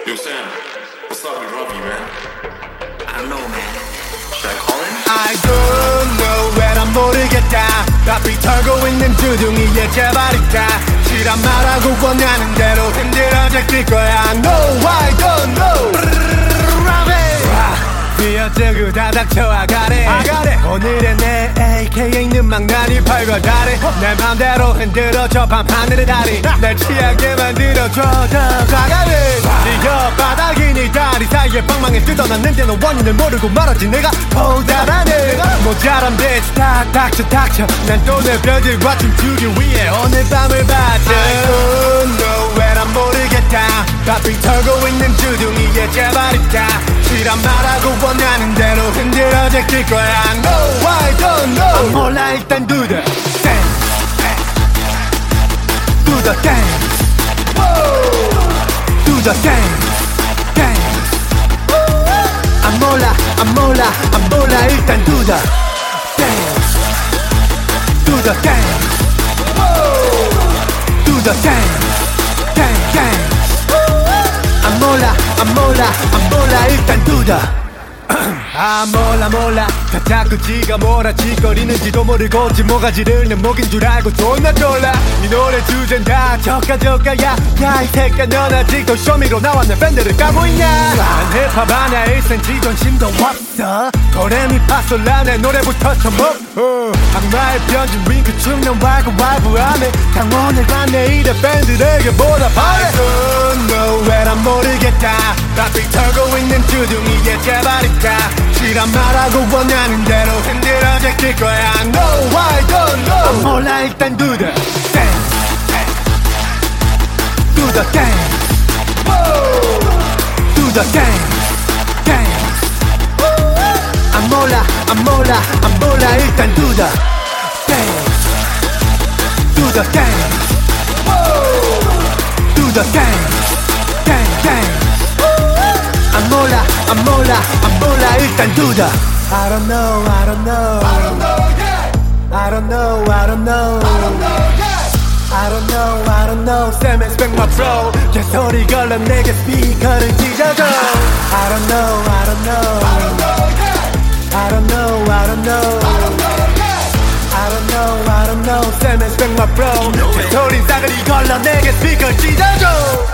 Yo, Sam, what's up with Robbie, man? I don't know, man. Should I call him? I don't know 왜 난 모르겠다 답이 털고 있는 주둥이에 제발이다 지랄 말하고 원하는 대로 흔들어 제낄 거야 No I don't know 비어뜨고 다 닥쳐와 가래 오늘의 내 AKA는 망나니 팔과 다리 내 맘대로 흔들어줘 밤하늘의 다리 날 취하게 만들어줘 더 과감해 네가 바닥이 네 다리 사이에 방망이 뜯어놨는데 너 원인을 모르고 말하지 내가 보다라네 모자란 듯이 다 닥쳐 난 또 내 별들과 춤추기 위해 오늘 밤을 바쳐 I don't know 왜 난 모르겠다 답이 털고 있는 주둥이에 제발 있다 지랄 말하고 원하는 대로 흔들어 제낄 거야 No I don't know 몰라 일단 do the dance Do the dance Do the dance Dance 안 몰라 일단 do the dance Do the dance Do the dance Dance dance 안 몰라 일단 do the 아 몰라 다 자꾸 지가 몰아치거리는지도 모르고 지모가지를 내 목인 줄 알고 존나 졸라 이 노래 주제는 다 저가야 야 이 새끼야 넌 아직도 쇼미로 나와 내 밴드를 까고 있냐 난 힙합 하나 1cm 관심도 없어 도레미파솔라 내 노래부터 처먹어 악마의 편진 윙크 춤난 왈구 안에 강원을과 내일의 밴드에게 보답하래 I don't know 왜 난 모르겠다 답이 털고 있는 주둥이에 제발 있다 지랄 말하고 원하는 대로 흔들어 제낄 거야 No I don't know 몰라 일단 do the dance Do the dance Do the dance Dance 안 몰라 일단 do the dance Do the dance Do the dance Dance dance 안 몰라 일단 do the I don't know I don't know Sam expect my bro 개소리 걸러 내게 스피커를 찢어줘 I don't know Sam expect my bro 개소리 싸그리 걸러 내게 스피커를 찢어줘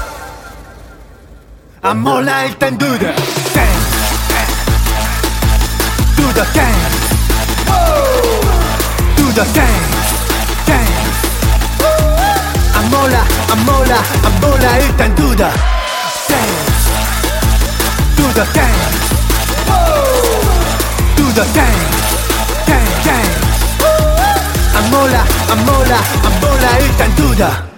안 몰라 일단 do the dance Do the dance Do the dance Dance 안 몰라 일단 do the dance Do the dance Do the dance Dance dance 안 몰라 일단 do the